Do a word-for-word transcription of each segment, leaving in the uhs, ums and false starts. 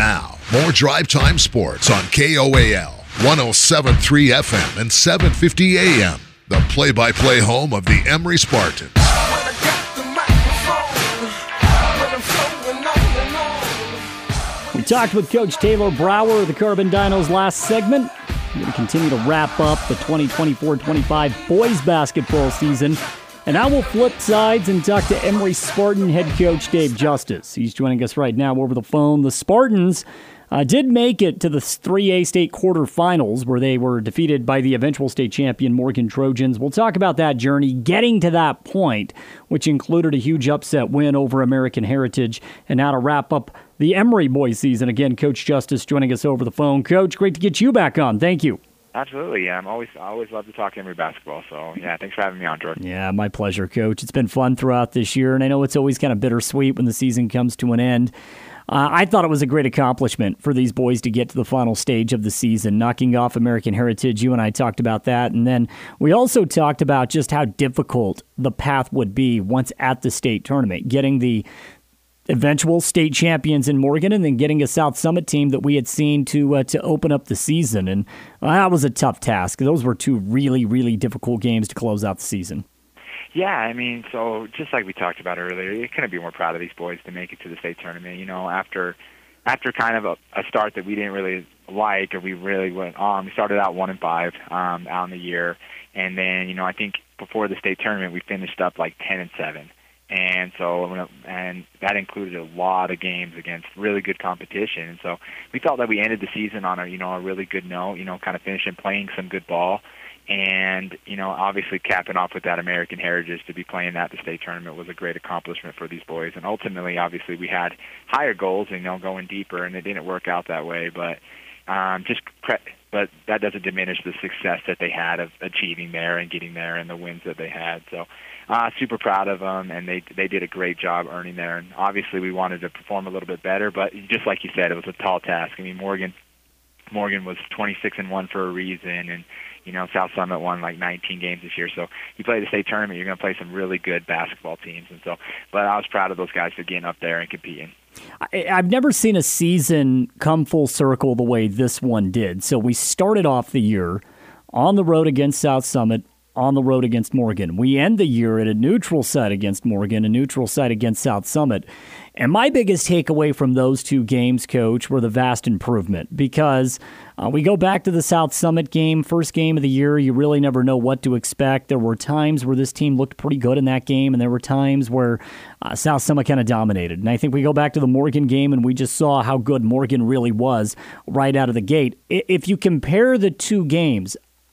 Now, more Drive Time Sports on K O A L, one oh seven point three F M and seven fifty A M, the play-by-play home of the Emory Spartans. We talked with Coach Taylor Brower of the Carbon Dinos last segment. We're going to continue to wrap up the twenty twenty-four twenty-five boys basketball season. And now we'll flip sides and talk to Emory Spartan head coach Dave Justice. He's joining us right now over the phone. The Spartans uh, did make it to the three A state quarterfinals where they were defeated by the eventual state champion Morgan Trojans. We'll talk about that journey, getting to that point, which included a huge upset win over American Heritage. And now to wrap up the Emory boys season, again, Coach Justice joining us over the phone. Coach, great to get you back on. Thank you. Absolutely, yeah. I'm always I always love to talk Emory basketball. So yeah, thanks for having me on, Jordan. Yeah, my pleasure, Coach. It's been fun throughout this year, and I know it's always kind of bittersweet when the season comes to an end. Uh, I thought it was a great accomplishment for these boys to get to the final stage of the season, knocking off American Heritage. You and I talked about that, and then we also talked about just how difficult the path would be once at the state tournament, getting the eventual state champions in Morgan, and then getting a South Summit team that we had seen to uh, to open up the season. And well, that was a tough task. Those were two really, really difficult games to close out the season. Yeah, I mean, so just like we talked about earlier, you couldn't be more proud of these boys to make it to the state tournament. You know, after after kind of a, a start that we didn't really like, or we really went on. We started out one and five um, out in the year, and then you know I think before the state tournament we finished up like ten and seven. And so, and that included a lot of games against really good competition. And so, we felt that we ended the season on a, you know, a really good note. You know, kind of finishing playing some good ball, and you know, obviously capping off with that American Heritage to be playing that at the state tournament was a great accomplishment for these boys. And ultimately, obviously, we had higher goals, you know, going deeper, and it didn't work out that way. But um, just, but that doesn't diminish the success that they had of achieving there and getting there, and the wins that they had. So. Uh, super proud of them, and they they did a great job earning there. And obviously, we wanted to perform a little bit better, but just like you said, it was a tall task. I mean, Morgan Morgan was twenty-six and one for a reason, and you know South Summit won like nineteen games this year. So you play the state tournament, you're going to play some really good basketball teams, and so. But I was proud of those guys for getting up there and competing. I, I've never seen a season come full circle the way this one did. So we started off the year on the road against South Summit, on the road against Morgan. We end the year at a neutral site against Morgan, a neutral site against South Summit. And my biggest takeaway from those two games, Coach, were the vast improvement, because uh, we go back to the South Summit game, first game of the year, you really never know what to expect. There were times where this team looked pretty good in that game, and there were times where uh, South Summit kind of dominated. And I think we go back to the Morgan game, and we just saw how good Morgan really was right out of the gate. If you compare the two games,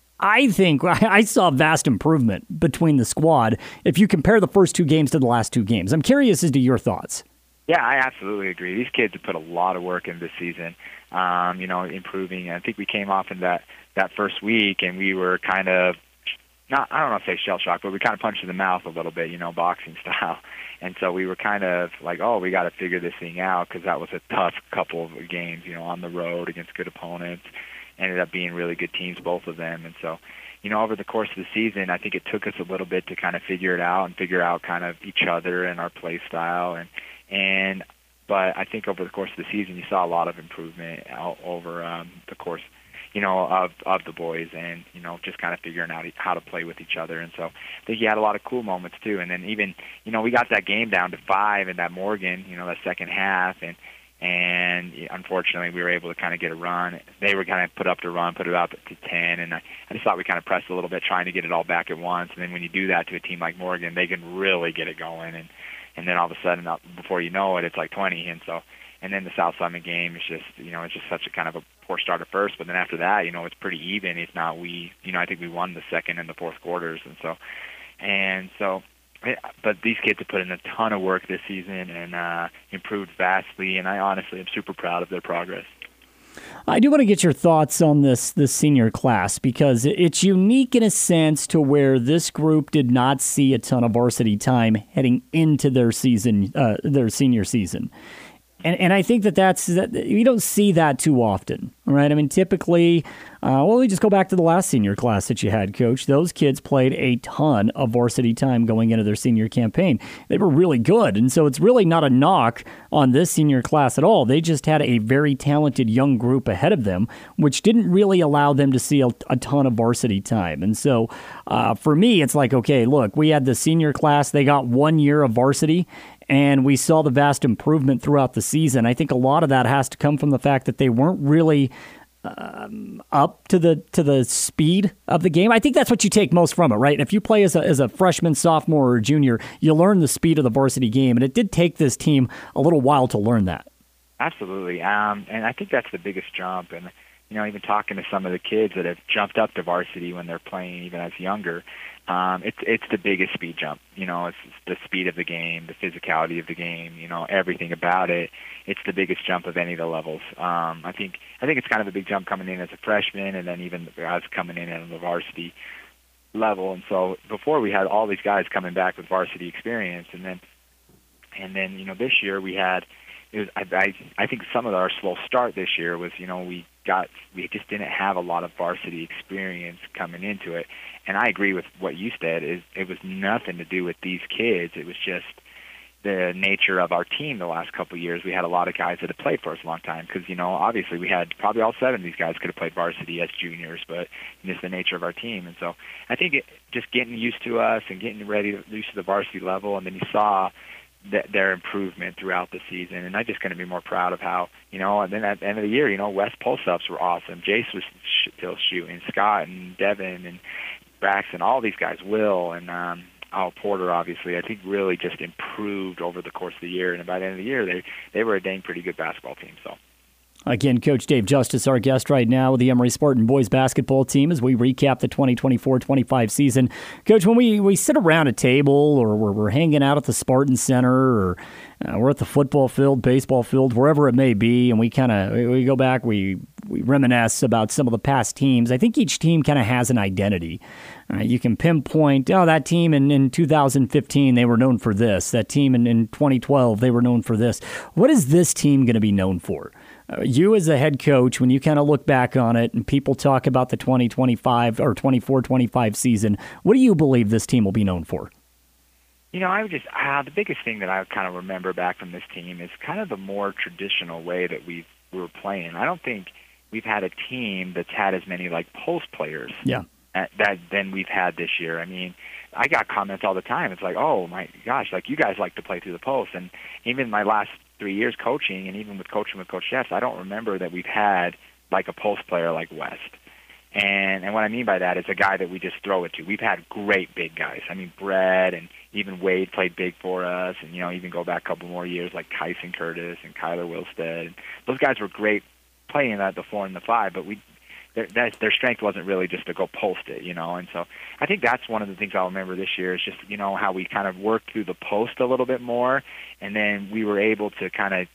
I think I saw vast improvement between the squad if you compare the first two games to the last two games. I'm curious as to your thoughts. Yeah, I absolutely agree. These kids have put a lot of work in this season, um, you know, improving. I think we came off in that, that first week, and we were kind of, not I don't know if say shell-shocked, but we kind of punched in the mouth a little bit, you know, boxing style. And so we were kind of like, oh, we got to figure this thing out, because that was a tough couple of games, you know, on the road against good opponents. Ended up being really good teams, both of them. And so, you know, over the course of the season, I think it took us a little bit to kind of figure it out and figure out kind of each other and our play style. And, and but I think over the course of the season, you saw a lot of improvement out over um, the course, you know, of, of the boys, and, you know, just kind of figuring out how to play with each other. And so I think you had a lot of cool moments, too. And then even, you know, we got that game down to five in that Morgan, you know, that second half, and And unfortunately, we were able to kind of get a run. They were kind of put up to run, put it up to ten, and I, I just thought we kind of pressed a little bit, trying to get it all back at once. And then when you do that to a team like Morgan, they can really get it going. And and then all of a sudden, before you know it, it's like twenty. And so, and then the South Summit game is just, you know, it's just such a kind of a poor start at first. But then after that, you know, it's pretty even. If not, we, you know, I think we won the second and the fourth quarters. And so, and so. But these kids have put in a ton of work this season and uh, improved vastly, and I honestly am super proud of their progress. I do want to get your thoughts on this this senior class, because it's unique in a sense to where this group did not see a ton of varsity time heading into their season, uh, their senior season. And and I think that that's that you don't see that too often, right? I mean, typically, uh, well, we just go back to the last senior class that you had, Coach. Those kids played a ton of varsity time going into their senior campaign. They were really good, and so it's really not a knock on this senior class at all. They just had a very talented young group ahead of them, which didn't really allow them to see a, a ton of varsity time. And so, uh, for me, it's like, okay, look, we had the senior class. They got one year of varsity. And we saw the vast improvement throughout the season. I think a lot of that has to come from the fact that they weren't really um, up to the to the speed of the game. I think that's what you take most from it, right? If you play as a, as a freshman, sophomore, or junior, you learn the speed of the varsity game. And it did take this team a little while to learn that. Absolutely. Um, and I think that's the biggest jump. And, you know, even talking to some of the kids that have jumped up to varsity when they're playing even as younger, Um, it's it's the biggest speed jump. You know, it's, it's the speed of the game, the physicality of the game. You know, everything about it. It's the biggest jump of any of the levels. Um, I think I think it's kind of a big jump coming in as a freshman, and then even the guys coming in at the varsity level. And so before we had all these guys coming back with varsity experience, and then and then you know this year we had. It was, I, I I think some of our slow start this year was you know we got we just didn't have a lot of varsity experience coming into it. And I agree with what you said. Is it was nothing to do with these kids. It was just the nature of our team the last couple of years. We had a lot of guys that had played for us a long time because, you know, obviously we had probably all seven of these guys could have played varsity as juniors, but just the nature of our team. And so I think it, just getting used to us and getting ready to used to the varsity level, and then you saw th- their improvement throughout the season. And I'm just going to be more proud of how, you know, and then at the end of the year, you know, West post-ups were awesome. Jace was sh- still shooting, Scott and Devin and Braxton, all these guys, Will and um, Al Porter, obviously, I think really just improved over the course of the year. And by the end of the year, they they were a dang pretty good basketball team. So. Again, Coach Dave Justice, our guest right now with the Emory Spartan boys basketball team as we recap the twenty twenty-four twenty-five season. Coach, when we, we sit around a table or we're, we're hanging out at the Spartan Center or uh, we're at the football field, baseball field, wherever it may be, and we kind of we, we go back, we, we reminisce about some of the past teams, I think each team kind of has an identity. Uh, you can pinpoint, oh, that team in, in two thousand fifteen, they were known for this. That team in, in twenty twelve, they were known for this. What is this team going to be known for? Uh, you as a head coach, when you kind of look back on it and people talk about the twenty twenty-five or twenty-four twenty-five season, what do you believe this team will be known for? You know, I would just, uh, the biggest thing that I kind of remember back from this team is kind of the more traditional way that we we were playing. I don't think we've had a team that's had as many, like, post players yeah. at, that than we've had this year. I mean, I got comments all the time. It's like, oh, my gosh, like, you guys like to play through the post. And even my last three years coaching, and even with coaching with Coach Jeffs, I don't remember that we've had, like, a post player like West. And and what I mean by that is a guy that we just throw it to. We've had great big guys. I mean, Brett and even Wade played big for us, and, you know, even go back a couple more years like Tyson Curtis and Kyler Wilstead. Those guys were great playing at the four and the five, but we their, that, their strength wasn't really just to go post it, you know. And so I think that's one of the things I'll remember this year is just, you know, how we kind of worked through the post a little bit more, and then we were able to kind of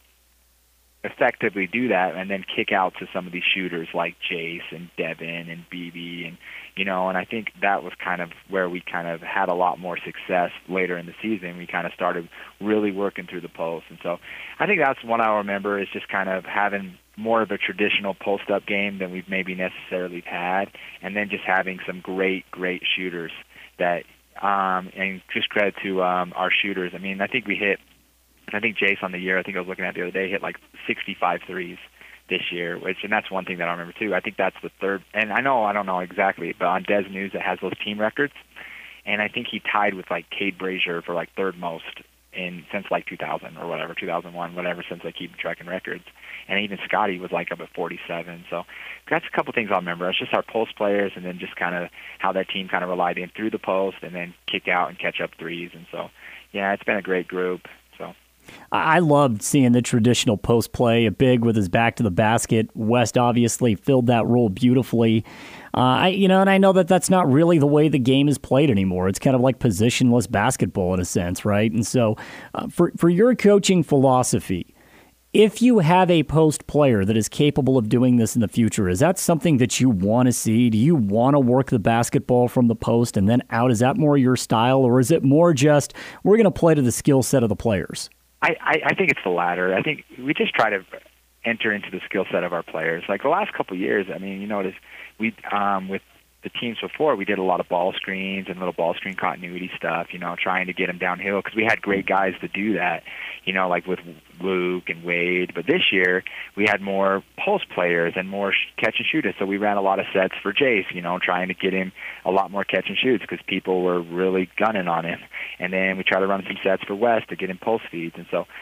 effectively do that and then kick out to some of these shooters like Jace and Devin and B B and, you know, and I think that was kind of where we kind of had a lot more success later in the season. We kind of started really working through the post. And so I think that's one I remember is just kind of having more of a traditional post-up game than we've maybe necessarily had, and then just having some great, great shooters that, um, and just credit to um, our shooters. I mean, I think we hit I think Jace on the year, I think I was looking at the other day, hit like sixty-five threes this year, which, and that's one thing that I remember too. I think that's the third, and I know, I don't know exactly, but on Des News it has those team records, and I think he tied with like Cade Brazier for like third most in since like two thousand or whatever, two thousand one, whatever, since I keep tracking records. And even Scotty was like up at forty-seven. So that's a couple things I'll remember. It's just our post players, and then just kind of how that team kind of relied in through the post and then kick out and catch up threes. And so, yeah, it's been a great group. So. I loved seeing the traditional post play, a big with his back to the basket. West obviously filled that role beautifully. Uh, I, you know, and I know that that's not really the way the game is played anymore. It's kind of like positionless basketball in a sense, right? And so, uh, for for your coaching philosophy, if you have a post player that is capable of doing this in the future, is that something that you want to see? Do you want to work the basketball from the post and then out? Is that more your style, or is it more just we're going to play to the skill set of the players? I, I, I think it's the latter. I think we just try to enter into the skill set of our players. Like the last couple of years, I mean, you notice we um, with the teams before, we did a lot of ball screens and little ball screen continuity stuff, you know, trying to get them downhill because we had great guys to do that, you know, like with Luke and Wade. But this year, we had more post players and more catch and shooters, so we ran a lot of sets for Jace, you know, trying to get him a lot more catch and shoots because people were really gunning on him. And then we try to run some sets for Wes to get him post feeds. And so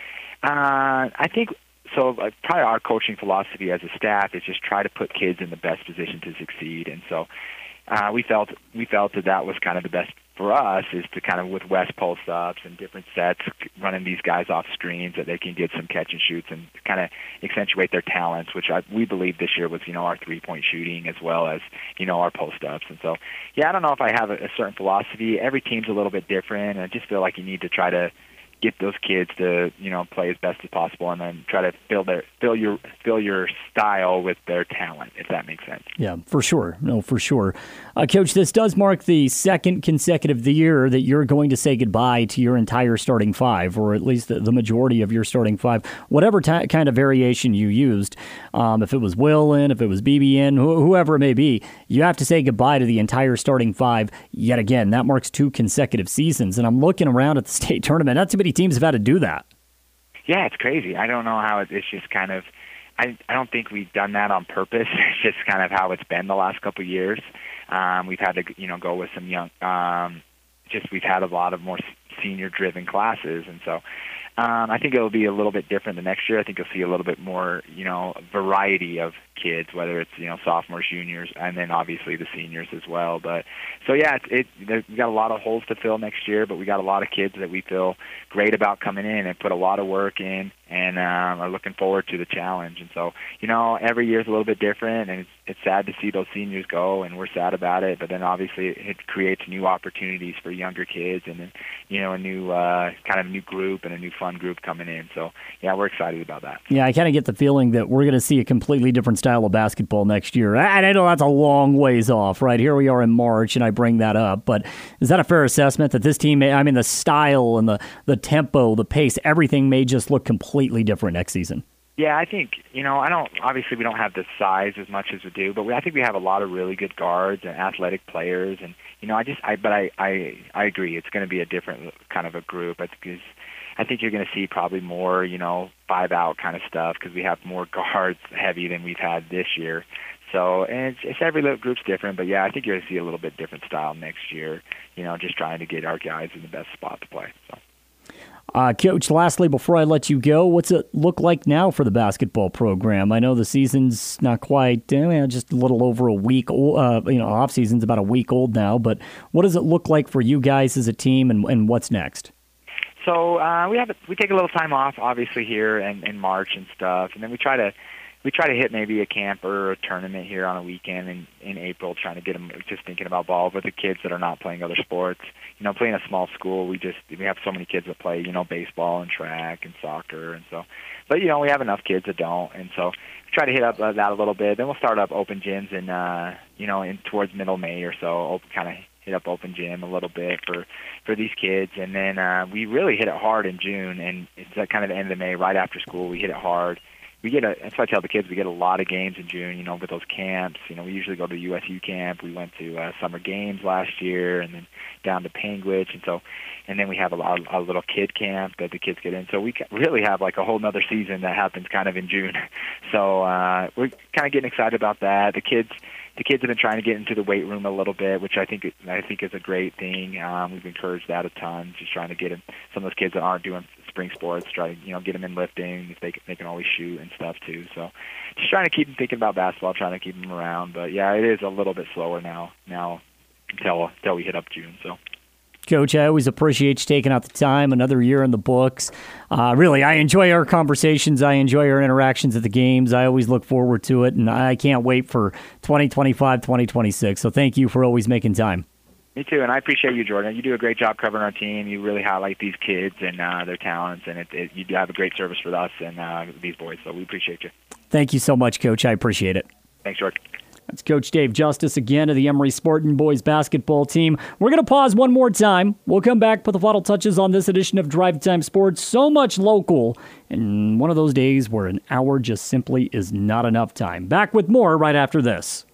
uh, I think So uh, probably our coaching philosophy as a staff is just try to put kids in the best position to succeed. And so uh, we felt we felt that that was kind of the best for us, is to kind of with West post ups and different sets, running these guys off screens that they can get some catch and shoots and kind of accentuate their talents, which I, we believe this year was, you know, our three point shooting as well as, you know, our post ups. And so, yeah, I don't know if I have a, a certain philosophy. Every team's a little bit different, and I just feel like you need to try to get those kids to, you know, play as best as possible, and then try to fill their fill your fill your style with their talent, if that makes sense. Yeah, for sure. No, for sure. Uh, Coach, this does mark the second consecutive year that you're going to say goodbye to your entire starting five, or at least the, the majority of your starting five, whatever t- kind of variation you used. Um, if it was Will in, if it was B B in, wh- whoever it may be, you have to say goodbye to the entire starting five yet again. That marks two consecutive seasons, and I'm looking around at the state tournament. Not too many teams have had to do that. Yeah, it's crazy. I don't know how it, it's just kind of, I, I don't think we've done that on purpose. It's just kind of how it's been the last couple of years. Um, we've had to, you know, go with some young, um, just we've had a lot of more senior-driven classes, and so um, I think it'll be a little bit different the next year. I think you'll see a little bit more, you know, variety of kids, whether it's, you know, sophomores, juniors, and then obviously the seniors as well. But so yeah, it, it we got a lot of holes to fill next year, but we got a lot of kids that we feel great about coming in and put a lot of work in, and um, are looking forward to the challenge. And so, you know, every year is a little bit different, and it's, it's sad to see those seniors go, and we're sad about it. But then obviously it creates new opportunities for younger kids, and then, you know, a new uh, kind of new group and a new fun group coming in. So yeah, we're excited about that. Yeah, I kind of get the feeling that we're going to see a completely different style of basketball next year. And I know that's a long ways off, right? Here we are in March, and I bring that up. But is that a fair assessment that this team, I mean, the style and the, the tempo, the pace, everything may just look completely different next season? Yeah, I think, you know, I don't, obviously we don't have the size as much as we do, but we, I think we have a lot of really good guards and athletic players. And, you know, I just, I, but I, I, I agree. It's going to be a different kind of a group. Because I think you're going to see probably more, you know, five out kind of stuff, because we have more guards heavy than we've had this year. So, and it's, it's every little group's different, but yeah, I think you're going to see a little bit different style next year, you know, just trying to get our guys in the best spot to play. So. Uh, Coach, lastly, before I let you go, what's it look like now for the basketball program? I know the season's not quite, eh, just a little over a week old, uh, you know, off season's about a week old now, but what does it look like for you guys as a team, and, and what's next? So uh, we have a, we take a little time off, obviously, here in, in March and stuff, and then we try to we try to hit maybe a camp or a tournament here on a weekend in, in April, trying to get them just thinking about ball with the kids that are not playing other sports. You know, playing a small school, we just we have so many kids that play, you know, baseball and track and soccer, and so. But you know, we have enough kids that don't, and so we try to hit up uh, that a little bit. Then we'll start up open gyms in uh, you know, in towards middle May or so. Kind of hit up open gym a little bit for for these kids, and then uh, we really hit it hard in June, and it's at kind of the end of May, right after school. We hit it hard. We get a, that's why I tell the kids, we get a lot of games in June, you know, with those camps. You know, we usually go to U S U camp. We went to uh, summer games last year, and then down to Panguitch, and so, and then we have a, a, a little kid camp that the kids get in. So we really have like a whole nother season that happens kind of in June. So uh, we're kind of getting excited about that. The kids, the kids have been trying to get into the weight room a little bit, which I think I think is a great thing. Um, we've encouraged that a ton, just trying to get in, some of those kids that aren't doing spring sports, try to, you know, get them in lifting if they they can always shoot and stuff too. So just trying to keep them thinking about basketball, trying to keep them around. But yeah, it is a little bit slower now now until until we hit up June. So. Coach, I always appreciate you taking out the time. Another year in the books. Uh, really, I enjoy our conversations. I enjoy our interactions at the games. I always look forward to it, and I can't wait for twenty twenty-five, twenty twenty-six. So thank you for always making time. Me too, and I appreciate you, Jordan. You do a great job covering our team. You really highlight these kids and uh, their talents, and it, it, you have a great service for us and uh, these boys, so we appreciate you. Thank you so much, Coach. I appreciate it. Thanks, Jordan. That's Coach Dave Justice again of the Emory Spartan boys basketball team. We're going to pause one more time. We'll come back, put the final touches on this edition of Drive Time Sports. So much local, and one of those days where an hour just simply is not enough time. Back with more right after this.